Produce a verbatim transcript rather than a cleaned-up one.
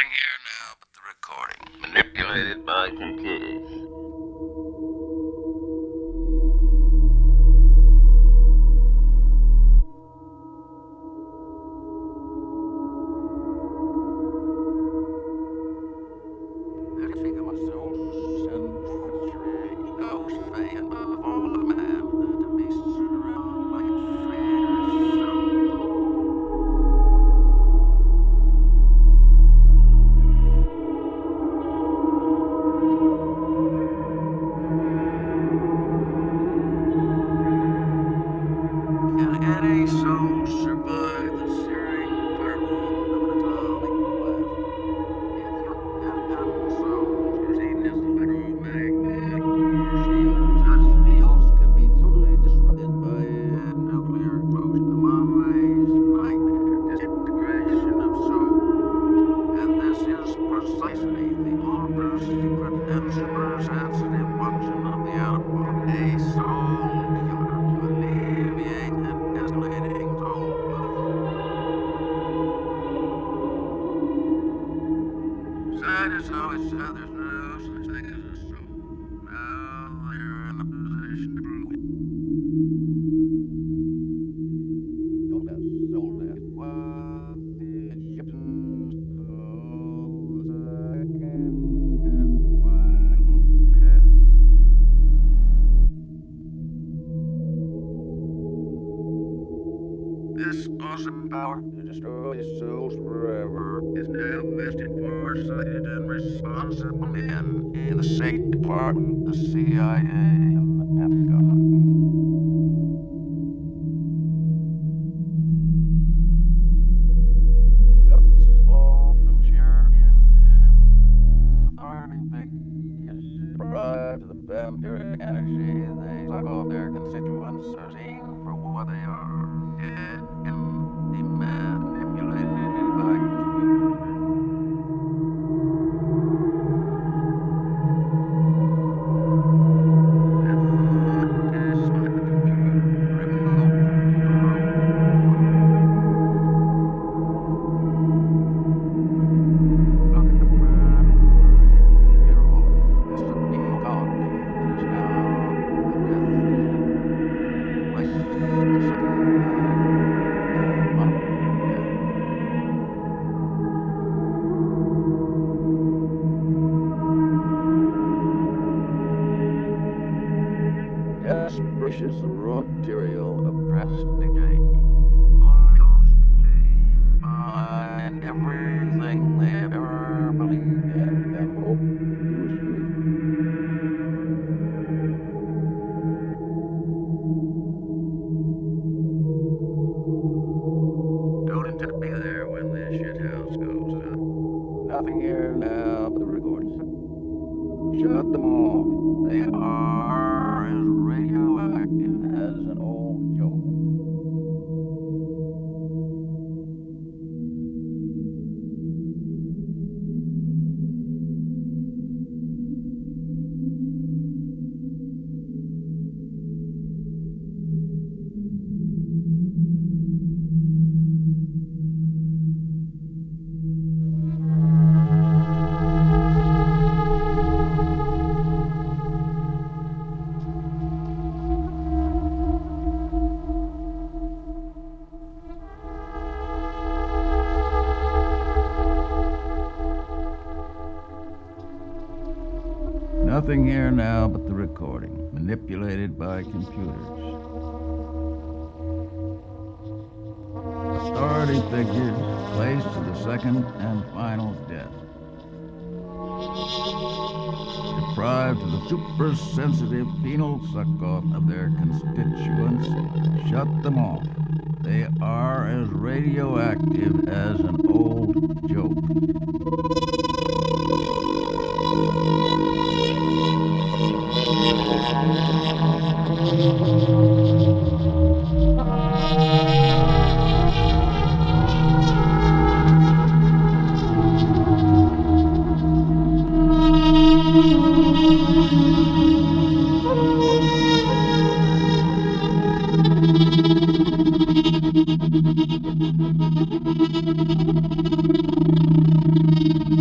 Nothing here now but the recording, manipulated by computers. Any soul survive the searing fireball of an atomic blast? If your animal soul is eaten as electromagnetic force fields, such fields can be totally disrupted by a nuclear explosion. The Mama's nightmare, disintegration of soul. And this is precisely the ultra secret and super sensitive function of the atom bomb. A soul killer to alleviate an escalating soul rush. Scientists always said there's no such thing as a soul. Now they're in a position to prove it. Soul death, soul death. What the Egyptians call the second and final death. This awesome power to destroy souls forever is now vested far-sighted and responsible men in the State Department, the C I A, and the Pentagon. Guns fall from sheer indifference. Authority figures deprived of the vampiric energy they suck off their constituents are seen for what they are. Dead and manipulated by computers. And despite the computer remote control. Look at the burn in your heart. This is a penal colony that is now the death. Like the second. Precious raw material of prestigitation. And everything they have ever believed in and hoped to achieve. Don't intend to be there when this shithouse goes up. Nothing here now but the recordings. Shut them off. They are as radioactive as an old joke. Nothing here now but the recording, manipulated by computers. Authority figures placed to the second and final death. Deprived of the super-sensitive penal suck-off of their constituents, shut them off. They are as radioactive as an old joke. Thank you.